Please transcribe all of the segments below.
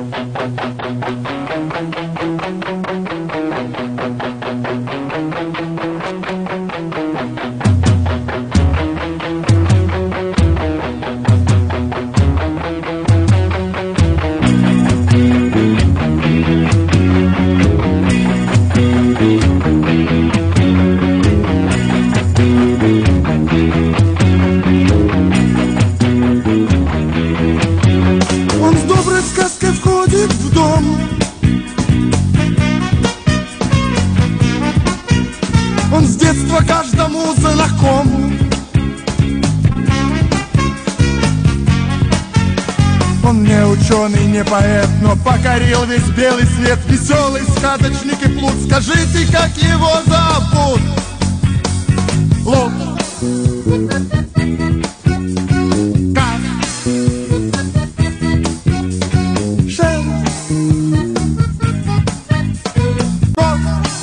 Он с детства каждому знаком. Он не ученый, не поэт, но покорил весь белый свет. Веселый сказочник и плут. Скажите, как его зовут? Лук. Как? Шен. Кот.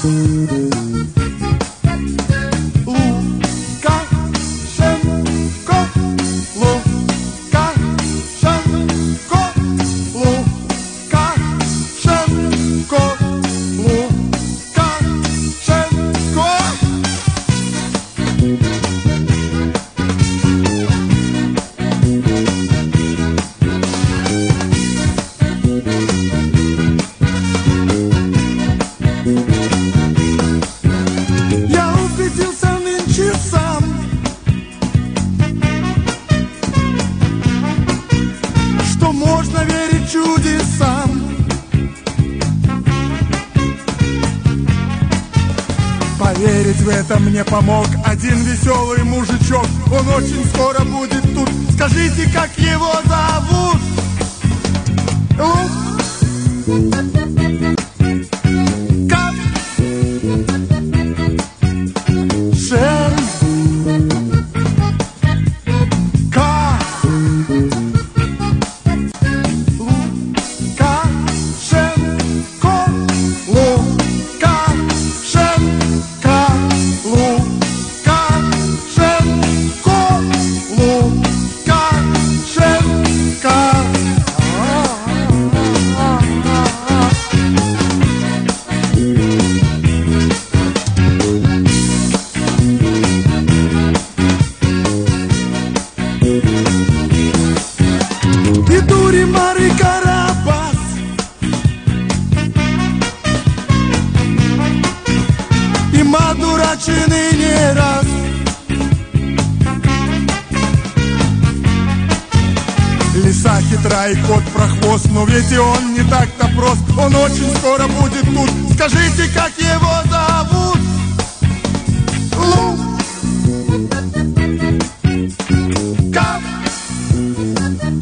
Я убедился нынче сам, что можно верить чудесам. Поверить в это мне помог один веселый мужичок. Он очень скоро будет тут. Скажите, как его зовут? Лук. Как? Шен. Как? Лука. Шен. Ко. Лука. Шен. Ка. Лука. Шен. Ко. Лука. Шен. Ка. И Дуримар, и Карабас, и Мадурачины не раз. Лиса хитра и кот прохвост, но ведь и он не так-то прост. Он очень скоро будет тут. Скажите, как его зовут? Лук. Как?